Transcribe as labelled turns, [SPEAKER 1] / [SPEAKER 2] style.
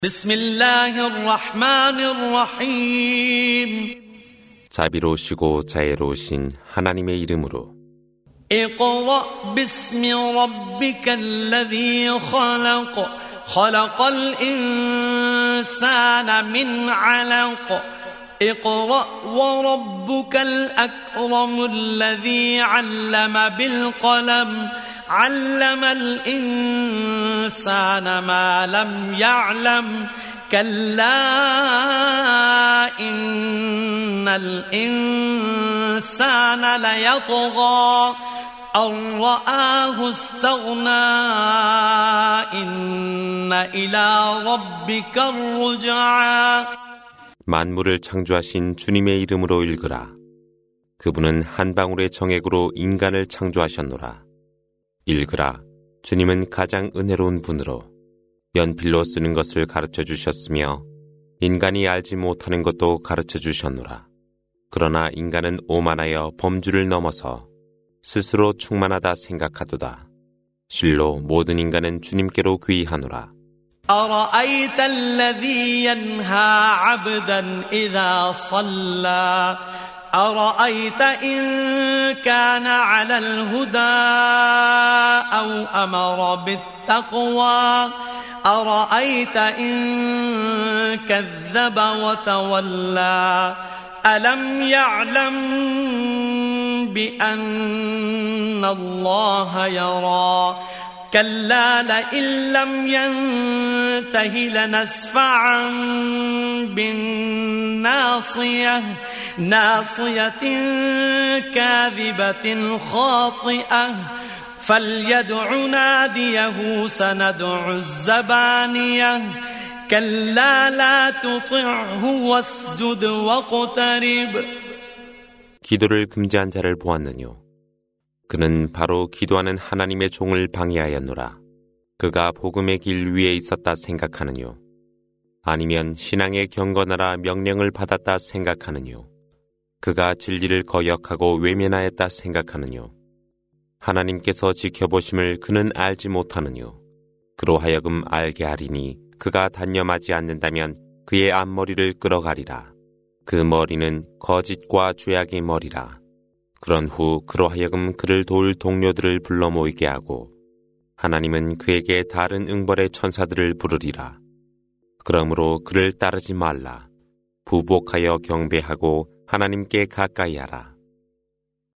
[SPEAKER 1] بسم الله الرحمن الرحيم
[SPEAKER 2] 자비로우시고 자애로우신 하나님의 이름으로
[SPEAKER 1] اقرأ باسم ربك الذي خلق خلق الإنسان من علق اقرأ وربك الأكرم الذي علم بالقلم علم الإنسان ما لم يعلم كلا إن الإنسان ليطغى أن رآه استغنى إن إلى ربك الرجعى
[SPEAKER 2] 만물을 창조하신 주님의 이름으로 읽으라. 그분은 한 방울의 정액으로 인간을 창조하셨노라. 읽으라. 주님은 가장 은혜로운 분으로 연필로 쓰는 것을 가르쳐 주셨으며 인간이 알지 못하는 것도 가르쳐 주셨노라. 그러나 인간은 오만하여 범주를 넘어서 스스로 충만하다 생각하도다. 실로 모든 인간은 주님께로 귀의하노라.
[SPEAKER 1] أرأيت الذي ينهى عبدا إذا صلى أرأيت إن كان على الهدى أو أمر بالتقوى أرأيت إن كذب وتولى ألم يعلم بأن الله يرى كلا لئن لم ينته لنسفعا بالناصية ناصية كاذبة خاطئة فليدع ناديه سندع الزبانية كلا لا تطعه واسجد واقترب
[SPEAKER 2] 기도를 금지한 자를 보았느뇨. 그는 바로 기도하는 하나님의 종을 방해하였노라. 그가 복음의 길 위에 있었다 생각하느뇨. 아니면 신앙의 경건하라 명령을 받았다 생각하느뇨. 그가 진리를 거역하고 외면하였다 생각하느뇨. 하나님께서 지켜보심을 그는 알지 못하느뇨. 그로 하여금 알게 하리니 그가 단념하지 않는다면 그의 앞머리를 끌어가리라. 그 머리는 거짓과 죄악의 머리라. 그런 후 그로 하여금 그를 도울 동료들을 불러 모이게 하고 하나님은 그에게 다른 응벌의 천사들을 부르리라. 그러므로 그를 따르지 말라. 부복하여 경배하고 하나님께 가까이 하라.